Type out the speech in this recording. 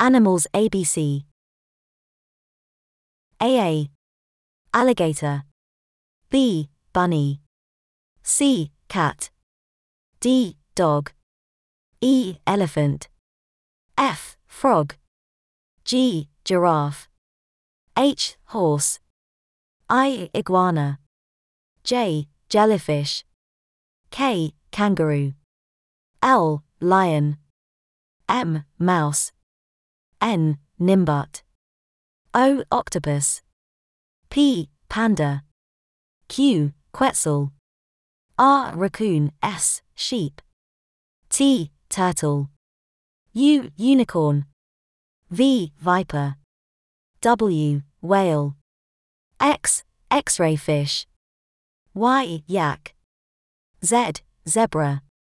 Animals ABC. AA. Alligator. B. Bunny. C. Cat. D. Dog. E. Elephant. F. Frog. G. Giraffe. H. Horse. I. Iguana. J. Jellyfish. K. Kangaroo. L. Lion. M. Mouse. N. Nimbut. O. Octopus. P. Panda. Q. Quetzal. R. Raccoon. S. Sheep. T. Turtle. U. Unicorn. V. Viper. W. Whale. X. X-ray fish. Y. Yak. Z. Zebra.